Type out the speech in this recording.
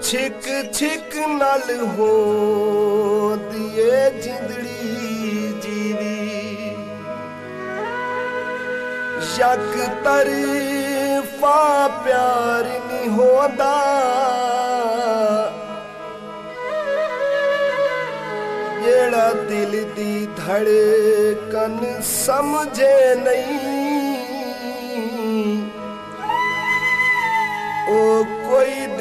छिक छिक नल होंदी ए जिंदड़ी जीवी यक तरफा प्यार नहीं होंदा जेड़ा दिल दी धड़कन समझे नहीं ओ कोई